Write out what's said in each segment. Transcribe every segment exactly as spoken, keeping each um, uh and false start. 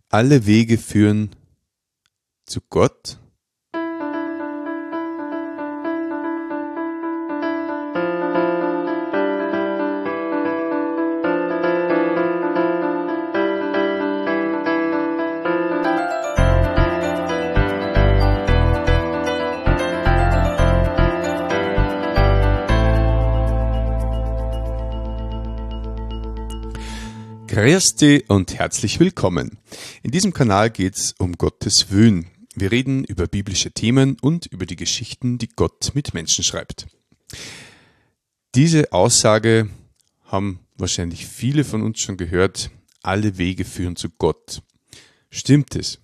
Alle Wege führen zu Gott. Grüß dich und herzlich willkommen. In diesem Kanal geht es um Gottes Willen. Wir reden über biblische Themen und über die Geschichten, die Gott mit Menschen schreibt. Diese Aussage haben wahrscheinlich viele von uns schon gehört. Alle Wege führen zu Gott. Stimmt es?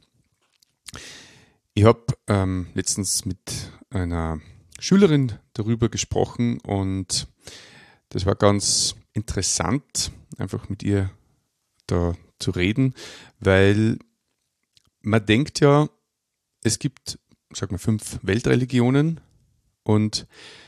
Ich habe ähm, letztens mit einer Schülerin darüber gesprochen und das war ganz interessant, einfach mit ihr da zu reden, weil man denkt ja, es gibt, sag mal, fünf Weltreligionen und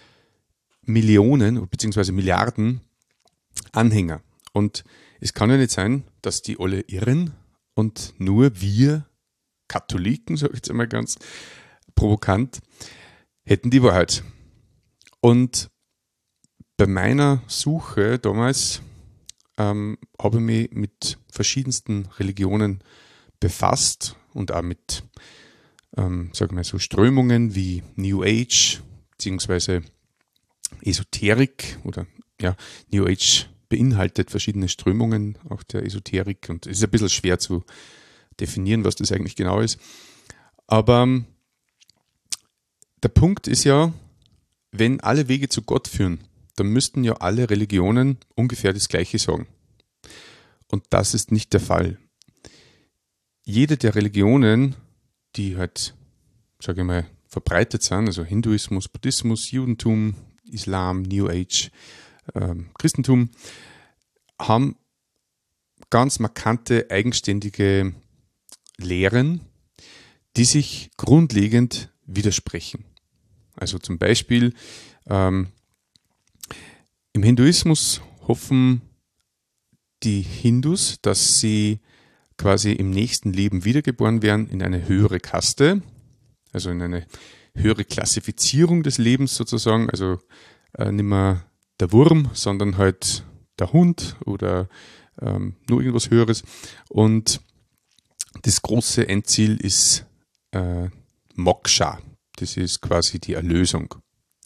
Millionen bzw. Milliarden Anhänger. Und es kann ja nicht sein, dass die alle irren und nur wir Katholiken, sage ich jetzt einmal ganz provokant, hätten die Wahrheit. Und bei meiner Suche damals Ähm, habe ich mich mit verschiedensten Religionen befasst und auch mit, ähm, sagen wir so, Strömungen wie New Age beziehungsweise Esoterik oder ja, New Age beinhaltet verschiedene Strömungen auch der Esoterik und es ist ein bisschen schwer zu definieren, was das eigentlich genau ist. Aber ähm, der Punkt ist ja, wenn alle Wege zu Gott führen, dann müssten ja alle Religionen ungefähr das Gleiche sagen. Und das ist nicht der Fall. Jede der Religionen, die halt, sage ich mal, verbreitet sind, also Hinduismus, Buddhismus, Judentum, Islam, New Age, ähm, Christentum, haben ganz markante, eigenständige Lehren, die sich grundlegend widersprechen. Also zum Beispiel ähm, im Hinduismus hoffen die Hindus, dass sie quasi im nächsten Leben wiedergeboren werden in eine höhere Kaste, also in eine höhere Klassifizierung des Lebens sozusagen, also äh, nicht mehr der Wurm, sondern halt der Hund oder ähm, nur irgendwas Höheres. Und das große Endziel ist äh, Moksha, das ist quasi die Erlösung.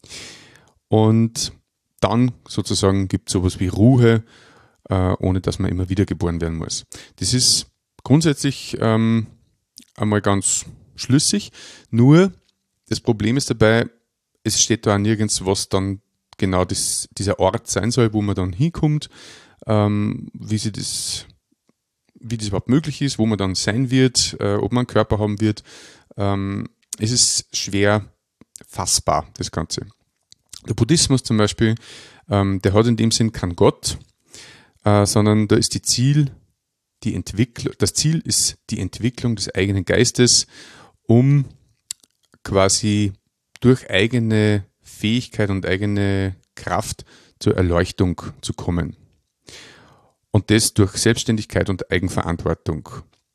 Und dann sozusagen gibt es sowas wie Ruhe, äh, ohne dass man immer wieder geboren werden muss. Das ist grundsätzlich ähm, einmal ganz schlüssig, nur das Problem ist dabei, es steht da auch nirgends, was dann genau das, dieser Ort sein soll, wo man dann hinkommt, ähm, wie sie das, wie das überhaupt möglich ist, wo man dann sein wird, äh, ob man einen Körper haben wird. Ähm, es ist schwer fassbar, das Ganze. Der Buddhismus zum Beispiel, ähm, der hat in dem Sinn keinen Gott, äh, sondern da ist die Ziel, die Entwicklung, das Ziel ist die Entwicklung des eigenen Geistes, um quasi durch eigene Fähigkeit und eigene Kraft zur Erleuchtung zu kommen. Und das durch Selbstständigkeit und Eigenverantwortung.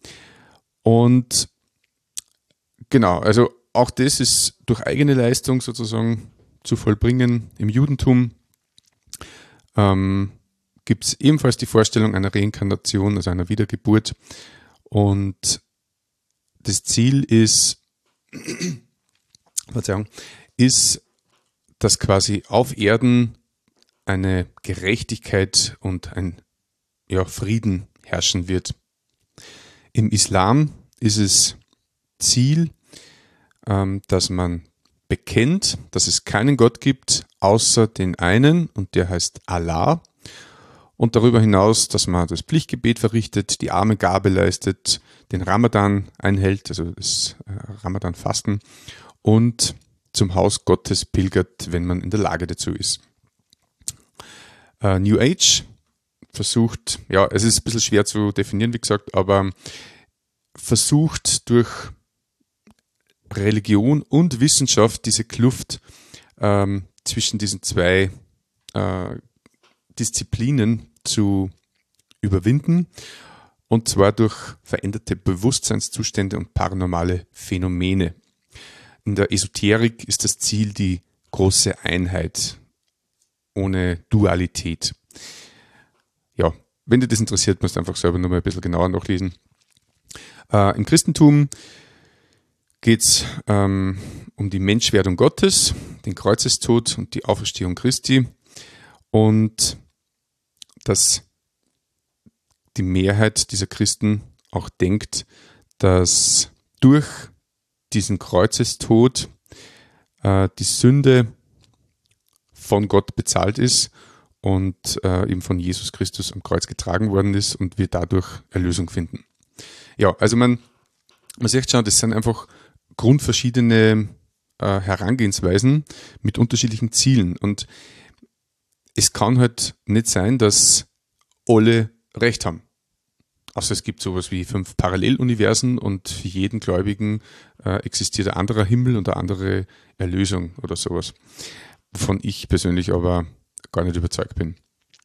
Und genau, also auch das ist durch eigene Leistung sozusagen zu vollbringen. Im Judentum ähm, gibt es ebenfalls die Vorstellung einer Reinkarnation, also einer Wiedergeburt. Und das Ziel ist, Verzeihung, ist, dass quasi auf Erden eine Gerechtigkeit und ein ja, Frieden herrschen wird. Im Islam ist es Ziel, ähm, dass man bekennt, dass es keinen Gott gibt, außer den einen, und der heißt Allah. Und darüber hinaus, dass man das Pflichtgebet verrichtet, die arme Gabe leistet, den Ramadan einhält, also das Ramadan-Fasten, und zum Haus Gottes pilgert, wenn man in der Lage dazu ist. Uh, New Age versucht, ja, es ist ein bisschen schwer zu definieren, wie gesagt, aber versucht durch Religion und Wissenschaft diese Kluft ähm, zwischen diesen zwei äh, Disziplinen zu überwinden und zwar durch veränderte Bewusstseinszustände und paranormale Phänomene. In der Esoterik ist das Ziel die große Einheit ohne Dualität. Ja, wenn dich das interessiert, musst du einfach selber nochmal ein bisschen genauer nachlesen. Äh, Im Christentum geht es ähm, um die Menschwerdung Gottes, den Kreuzestod und die Auferstehung Christi und dass die Mehrheit dieser Christen auch denkt, dass durch diesen Kreuzestod äh, die Sünde von Gott bezahlt ist und äh, eben von Jesus Christus am Kreuz getragen worden ist und wir dadurch Erlösung finden. Ja, also man, man sieht schon, das sind einfach grundverschiedene äh, Herangehensweisen mit unterschiedlichen Zielen. Und es kann halt nicht sein, dass alle recht haben. Also es gibt sowas wie fünf Paralleluniversen und für jeden Gläubigen äh, existiert ein anderer Himmel und eine andere Erlösung oder sowas, wovon ich persönlich aber gar nicht überzeugt bin.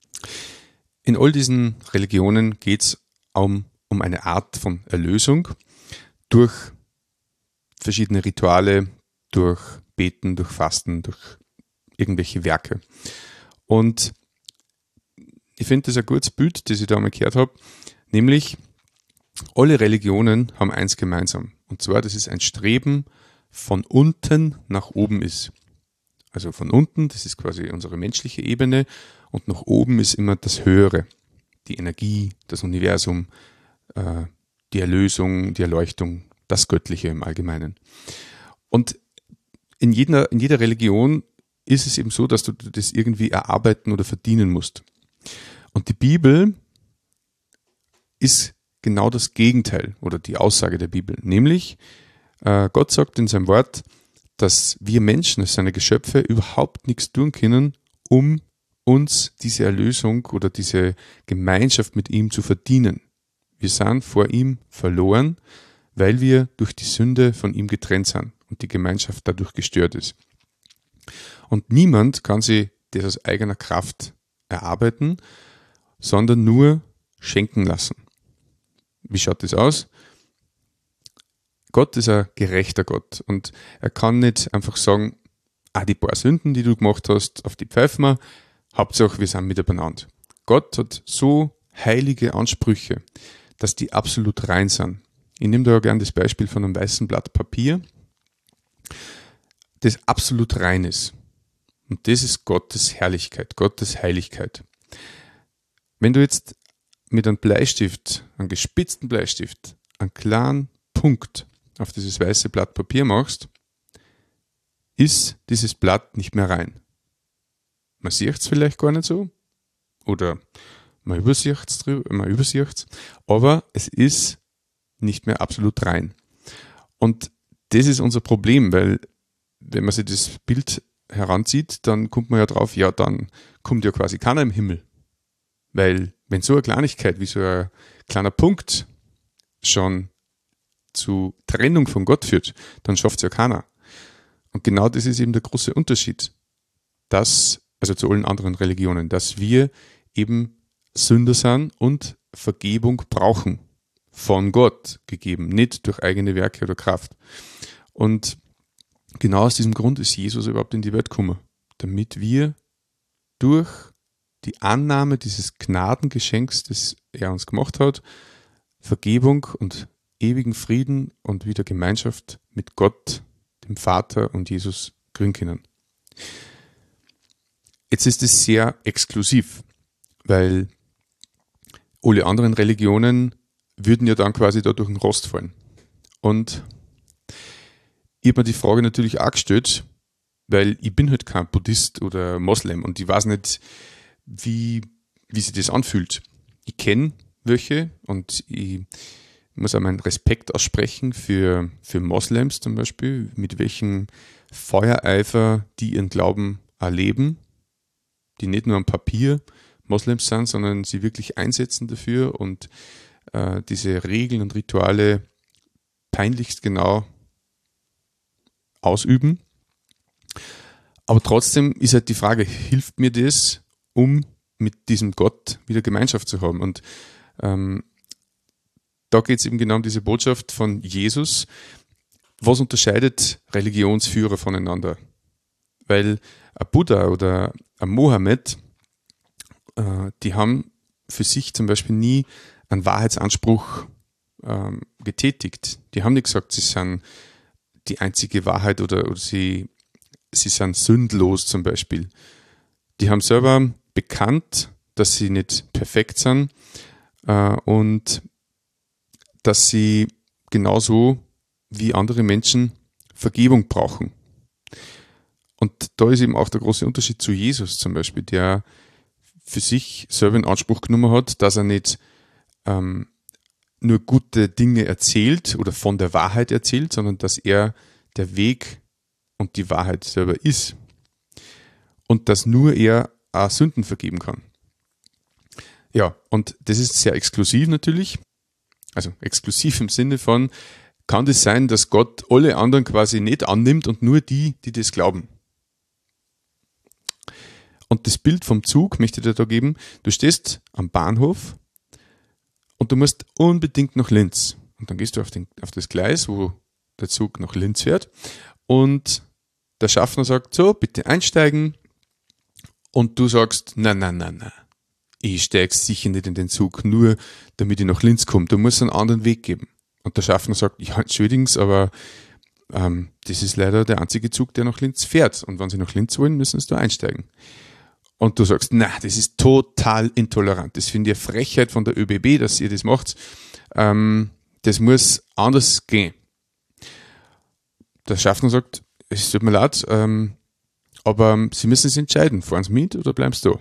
In all diesen Religionen geht es um, um eine Art von Erlösung durch verschiedene Rituale, durch Beten, durch Fasten, durch irgendwelche Werke. Und ich finde das ein gutes Bild, das ich da mal gehört habe, nämlich alle Religionen haben eins gemeinsam. Und zwar, dass es ein Streben von unten nach oben ist. Also von unten, das ist quasi unsere menschliche Ebene, und nach oben ist immer das Höhere, die Energie, das Universum, äh, die Erlösung, die Erleuchtung, das Göttliche im Allgemeinen. Und in jeder, in jeder Religion ist es eben so, dass du das irgendwie erarbeiten oder verdienen musst. Und die Bibel ist genau das Gegenteil oder die Aussage der Bibel. Nämlich, äh, Gott sagt in seinem Wort, dass wir Menschen, als seine Geschöpfe, überhaupt nichts tun können, um uns diese Erlösung oder diese Gemeinschaft mit ihm zu verdienen. Wir sind vor ihm verloren, weil wir durch die Sünde von ihm getrennt sind und die Gemeinschaft dadurch gestört ist. Und niemand kann sich das aus eigener Kraft erarbeiten, sondern nur schenken lassen. Wie schaut das aus? Gott ist ein gerechter Gott und er kann nicht einfach sagen, ah, die paar Sünden, die du gemacht hast, auf die pfeifen wir, Hauptsache wir sind miteinander. Gott hat so heilige Ansprüche, dass die absolut rein sind. Ich nehme da ja gerne das Beispiel von einem weißen Blatt Papier, das absolut rein ist. Und das ist Gottes Herrlichkeit, Gottes Heiligkeit. Wenn du jetzt mit einem Bleistift, einem gespitzten Bleistift, einen klaren Punkt auf dieses weiße Blatt Papier machst, ist dieses Blatt nicht mehr rein. Man sieht es vielleicht gar nicht so oder man übersieht es, man übersieht es, aber es ist nicht mehr absolut rein. Und das ist unser Problem, weil wenn man sich das Bild heranzieht, dann kommt man ja drauf, ja, dann kommt ja quasi keiner im Himmel. Weil wenn so eine Kleinigkeit wie so ein kleiner Punkt schon zu Trennung von Gott führt, dann schafft es ja keiner. Und genau das ist eben der große Unterschied, dass, also zu allen anderen Religionen, dass wir eben Sünder sind und Vergebung brauchen. Von Gott gegeben, nicht durch eigene Werke oder Kraft. Und genau aus diesem Grund ist Jesus überhaupt in die Welt gekommen, damit wir durch die Annahme dieses Gnadengeschenks, das er uns gemacht hat, Vergebung und ewigen Frieden und wieder Gemeinschaft mit Gott, dem Vater und Jesus gründen können. Jetzt ist es sehr exklusiv, weil alle anderen Religionen würden ja dann quasi da durch den Rost fallen. Und ich habe mir die Frage natürlich auch gestellt, weil ich bin halt kein Buddhist oder Moslem und ich weiß nicht, wie, wie sich das anfühlt. Ich kenne welche und ich muss auch meinen Respekt aussprechen für, für Moslems zum Beispiel, mit welchem Feuereifer die ihren Glauben erleben, die nicht nur am Papier Moslems sind, sondern sie wirklich einsetzen dafür und äh, diese Regeln und Rituale peinlichst genau ausüben. Aber trotzdem ist halt die Frage, hilft mir das, um mit diesem Gott wieder Gemeinschaft zu haben? Und ähm, da geht es eben genau um diese Botschaft von Jesus. Was unterscheidet Religionsführer voneinander? Weil ein Buddha oder ein Mohammed, äh, die haben für sich zum Beispiel nie einen Wahrheitsanspruch ähm, getätigt. Die haben nicht gesagt, sie sind die einzige Wahrheit oder, oder sie, sie sind sündlos zum Beispiel. Die haben selber bekannt, dass sie nicht perfekt sind äh, und dass sie genauso wie andere Menschen Vergebung brauchen. Und da ist eben auch der große Unterschied zu Jesus zum Beispiel, der für sich selber in Anspruch genommen hat, dass er nicht ähm, nur gute Dinge erzählt oder von der Wahrheit erzählt, sondern dass er der Weg und die Wahrheit selber ist. Und dass nur er auch Sünden vergeben kann. Ja, und das ist sehr exklusiv natürlich. Also exklusiv im Sinne von, kann das sein, dass Gott alle anderen quasi nicht annimmt und nur die, die das glauben. Und das Bild vom Zug möchte ich dir da geben. Du stehst am Bahnhof und du musst unbedingt nach Linz. Und dann gehst du auf, den, auf das Gleis, wo der Zug nach Linz fährt. Und der Schaffner sagt, so, bitte einsteigen. Und du sagst, nein, nein, nein, nein. Ich steige sicher nicht in den Zug, nur damit ich nach Linz komme. Du musst einen anderen Weg geben. Und der Schaffner sagt, ja, entschuldigen Sie, aber ähm, das ist leider der einzige Zug, der nach Linz fährt. Und wenn Sie nach Linz wollen, müssen Sie da einsteigen. Und du sagst, na, das ist total intolerant. Das finde ich eine Frechheit von der ÖBB, dass ihr das macht. Ähm, das muss anders gehen. Der Schaffner sagt, es tut mir leid, ähm, aber Sie müssen sich entscheiden, fahren Sie mit oder bleiben Sie da?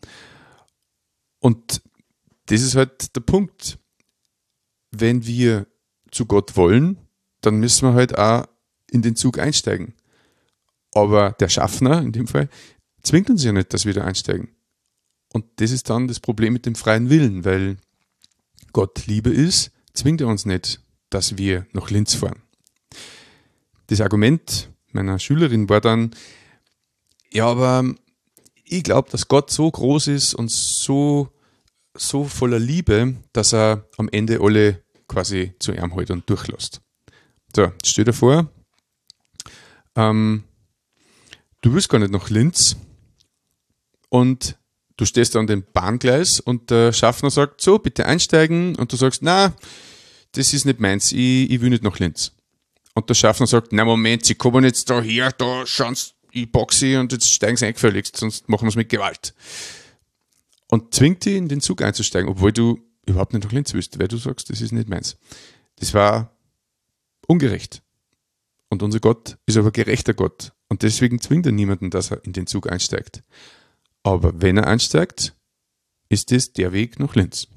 Und das ist halt der Punkt. Wenn wir zu Gott wollen, dann müssen wir halt auch in den Zug einsteigen. Aber der Schaffner, in dem Fall, zwingt uns ja nicht, dass wir da einsteigen. Und das ist dann das Problem mit dem freien Willen, weil Gott Liebe ist, zwingt er uns nicht, dass wir nach Linz fahren. Das Argument meiner Schülerin war dann, ja, aber ich glaube, dass Gott so groß ist und so, so voller Liebe, dass er am Ende alle quasi zu ihm hält und durchlässt. So, jetzt stell dir vor, ähm, du willst gar nicht nach Linz und du stehst an dem Bahngleis und der Schaffner sagt, so, bitte einsteigen und du sagst, na, das ist nicht meins, ich, ich will nicht nach Linz. Und der Schaffner sagt, na Moment, Sie kommen jetzt da her, da schauen Sie, ich boxe und jetzt steigen Sie eingefälligst, sonst machen wir es mit Gewalt. Und zwingt dich in den Zug einzusteigen, obwohl du überhaupt nicht nach Linz willst, weil du sagst, das ist nicht meins. Das war ungerecht. Und unser Gott ist aber gerechter Gott. Und deswegen zwingt er niemanden, dass er in den Zug einsteigt. Aber wenn er einsteigt, ist das der Weg nach Linz.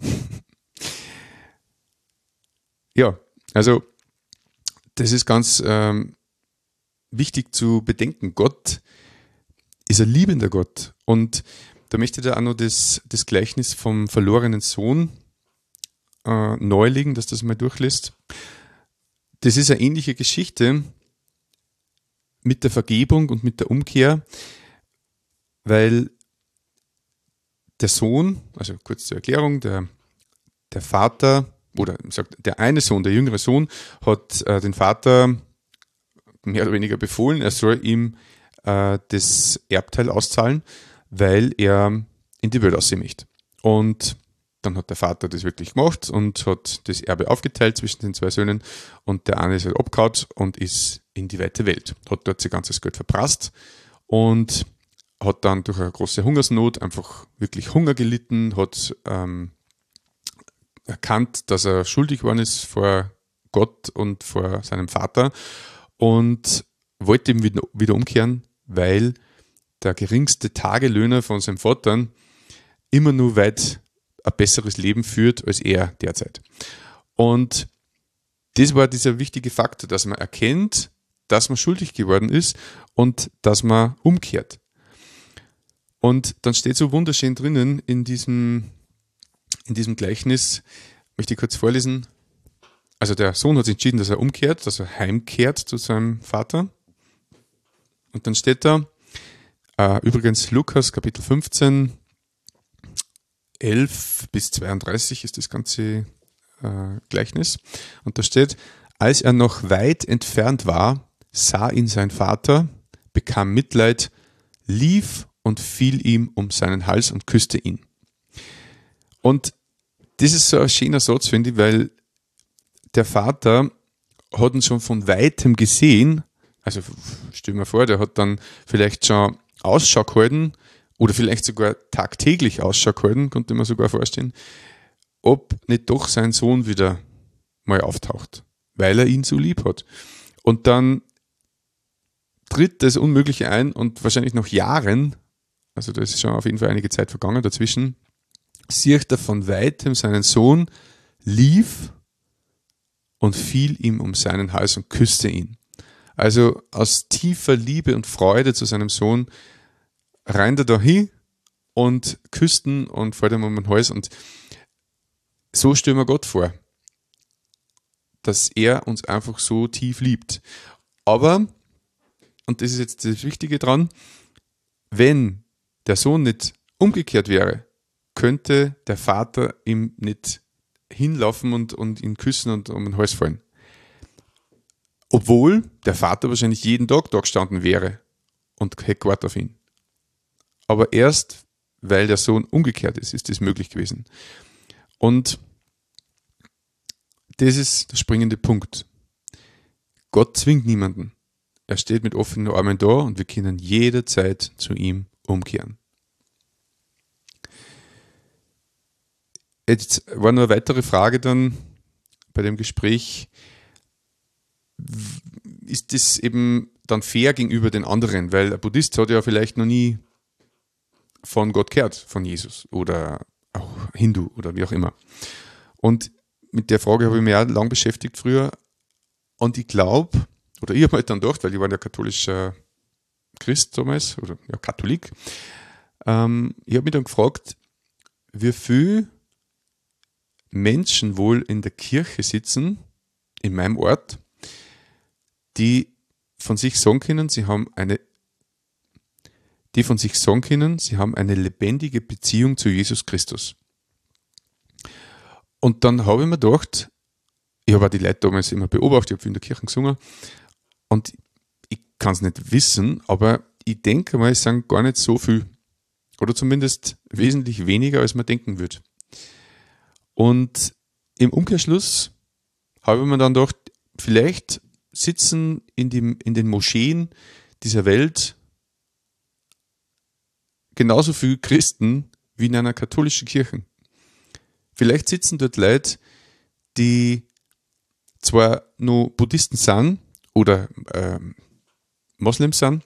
Ja, also das ist ganz ähm, wichtig zu bedenken. Gott ist ein liebender Gott. Und da möchte ich da auch noch das, das Gleichnis vom verlorenen Sohn äh, neulegen, dass das mal durchlässt. Das ist eine ähnliche Geschichte mit der Vergebung und mit der Umkehr, weil der Sohn, also kurz zur Erklärung, der, der Vater, oder ich sag, der eine Sohn, der jüngere Sohn, hat äh, den Vater mehr oder weniger befohlen, er soll ihm äh, das Erbteil auszahlen, weil er in die Welt aussehen möchte. Und dann hat der Vater das wirklich gemacht und hat das Erbe aufgeteilt zwischen den zwei Söhnen und der eine ist halt abgehauen und ist in die weite Welt. Hat dort sein ganzes Geld verprasst und hat dann durch eine große Hungersnot einfach wirklich Hunger gelitten, hat ähm, erkannt, dass er schuldig geworden ist vor Gott und vor seinem Vater und wollte ihm wieder, wieder umkehren, weil der geringste Tagelöhner von seinem Vater immer nur weit ein besseres Leben führt als er derzeit. Und das war dieser wichtige Faktor, dass man erkennt, dass man schuldig geworden ist und dass man umkehrt. Und dann steht so wunderschön drinnen in diesem, in diesem Gleichnis, möchte ich kurz vorlesen. Also der Sohn hat sich entschieden, dass er umkehrt, dass er heimkehrt zu seinem Vater. Und dann steht da, äh, übrigens Lukas Kapitel fünfzehn, elf bis zweiunddreißig ist das ganze äh, Gleichnis. Und da steht, als er noch weit entfernt war, sah ihn sein Vater, bekam Mitleid, lief und fiel ihm um seinen Hals und küsste ihn. Und das ist so ein schöner Satz, finde ich, weil der Vater hat ihn schon von Weitem gesehen. Also stell dir mal vor, der hat dann vielleicht schon Ausschau gehalten oder vielleicht sogar tagtäglich Ausschau gehalten, konnte man sogar vorstellen, ob nicht doch sein Sohn wieder mal auftaucht, weil er ihn so lieb hat. Und dann tritt das Unmögliche ein und wahrscheinlich nach Jahren, also da ist schon auf jeden Fall einige Zeit vergangen dazwischen, sieht er von Weitem seinen Sohn, lief und fiel ihm um seinen Hals und küsste ihn. Also aus tiefer Liebe und Freude zu seinem Sohn rennt er da hin und küsst ihn und fällt ihm um den Hals. Und so stellen wir Gott vor, dass er uns einfach so tief liebt. Aber, und das ist jetzt das Wichtige dran, wenn der Sohn nicht umgekehrt wäre, könnte der Vater ihm nicht hinlaufen und, und ihn küssen und um den Hals fallen. Obwohl der Vater wahrscheinlich jeden Tag da gestanden wäre und hätte gewartet auf ihn. Aber erst, weil der Sohn umgekehrt ist, ist das möglich gewesen. Und das ist der springende Punkt. Gott zwingt niemanden. Er steht mit offenen Armen da und wir können jederzeit zu ihm umkehren. Jetzt war noch eine weitere Frage dann bei dem Gespräch, ist das eben dann fair gegenüber den anderen? Weil ein Buddhist hat ja vielleicht noch nie von Gott gehört, von Jesus oder auch Hindu oder wie auch immer. Und mit der Frage habe ich mich auch lang beschäftigt früher. Und ich glaube, oder ich habe halt dann gedacht, weil ich war ja katholischer Christ damals, oder ja, Katholik, ähm, ich habe mich dann gefragt, wie viele Menschen wohl in der Kirche sitzen, in meinem Ort, die von sich sagen können, sie haben eine, die von sich sagen können, sie haben eine lebendige Beziehung zu Jesus Christus. Und dann habe ich mir gedacht, ich habe auch die Leute damals immer beobachtet, ich habe in der Kirche gesungen und ich kann es nicht wissen, aber ich denke mal, es sind gar nicht so viel oder zumindest wesentlich weniger, als man denken würde. Und im Umkehrschluss habe ich mir dann gedacht, vielleicht sitzen in, dem, in den Moscheen dieser Welt genauso viele Christen wie in einer katholischen Kirche. Vielleicht sitzen dort Leute, die zwar nur Buddhisten sind oder ähm, Moslems sind,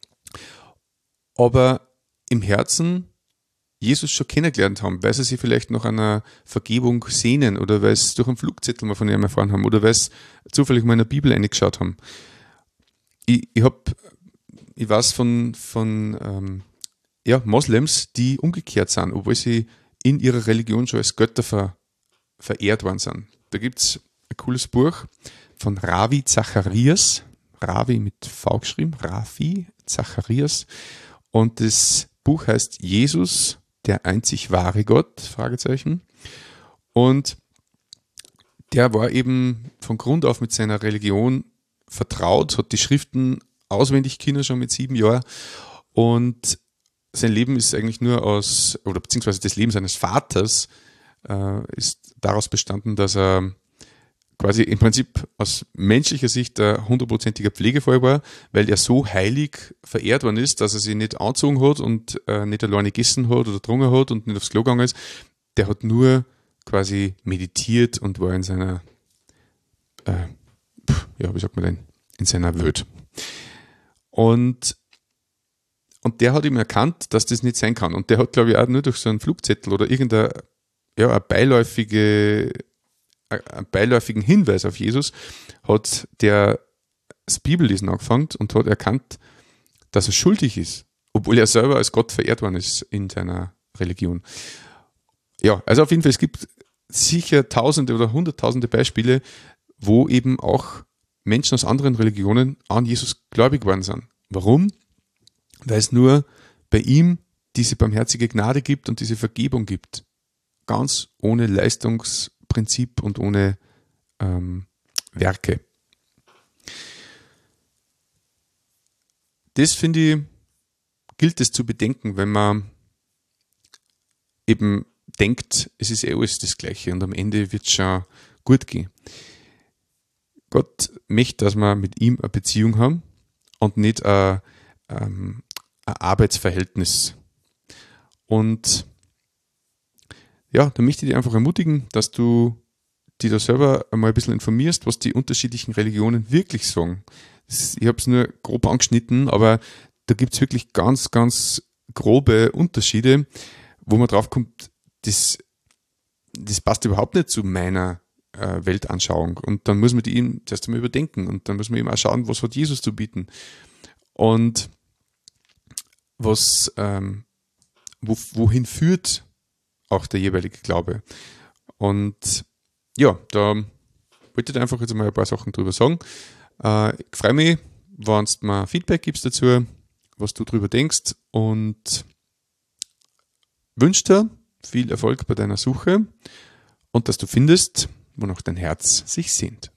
aber im Herzen Jesus schon kennengelernt haben, weil sie sich vielleicht nach einer Vergebung sehnen oder weil sie durch einen Flugzettel mal von ihm erfahren haben oder weil sie zufällig mal in der Bibel reingeschaut haben. Ich, ich, hab, ich weiß von, von ähm, ja, Moslems, die umgekehrt sind, obwohl sie in ihrer Religion schon als Götter ver, verehrt worden sind. Da gibt es ein cooles Buch von Ravi Zacharias, Ravi mit V geschrieben, Ravi Zacharias, und das Buch heißt Jesus, der einzig wahre Gott, Fragezeichen. Und der war eben von Grund auf mit seiner Religion vertraut, hat die Schriften auswendig können schon mit sieben Jahren und sein Leben ist eigentlich nur aus, oder beziehungsweise das Leben seines Vaters äh, ist daraus bestanden, dass er quasi im Prinzip aus menschlicher Sicht ein hundertprozentiger Pflegefall war, weil er so heilig verehrt worden ist, dass er sich nicht angezogen hat und äh, nicht alleine gegessen hat oder getrunken hat und nicht aufs Klo gegangen ist. Der hat nur quasi meditiert und war in seiner, äh, ja, wie sagt man denn, in seiner Welt. Und, und der hat ihm erkannt, dass das nicht sein kann. Und der hat, glaube ich, auch nur durch so einen Flugzettel oder irgendeine, ja, eine beiläufige einen beiläufigen Hinweis auf Jesus, hat der das Bibellesen angefangen und hat erkannt, dass er schuldig ist, obwohl er selber als Gott verehrt worden ist in seiner Religion. Ja, also auf jeden Fall, es gibt sicher tausende oder hunderttausende Beispiele, wo eben auch Menschen aus anderen Religionen an Jesus gläubig geworden sind. Warum? Weil es nur bei ihm diese barmherzige Gnade gibt und diese Vergebung gibt. Ganz ohne Leistungs Prinzip und ohne ähm, Werke. Das, finde ich, gilt es zu bedenken, wenn man eben denkt, es ist eh alles das Gleiche und am Ende wird es schon gut gehen. Gott möchte, dass wir mit ihm eine Beziehung haben und nicht ein, ähm, ein Arbeitsverhältnis. Und ja, da möchte ich dich einfach ermutigen, dass du dich da selber einmal ein bisschen informierst, was die unterschiedlichen Religionen wirklich sagen. Das, ich habe es nur grob angeschnitten, aber da gibt es wirklich ganz, ganz grobe Unterschiede, wo man drauf kommt, das, das passt überhaupt nicht zu meiner äh, Weltanschauung. Und dann muss man die eben zuerst einmal überdenken und dann muss man eben auch schauen, was hat Jesus zu bieten. Und was, ähm, wo, wohin führt auch der jeweilige Glaube. Und ja, da wollte ich einfach jetzt mal ein paar Sachen drüber sagen. Äh, ich freue mich, wenn du mir Feedback gibst dazu, was du drüber denkst und wünsche dir viel Erfolg bei deiner Suche und dass du findest, wonach dein Herz sich sehnt.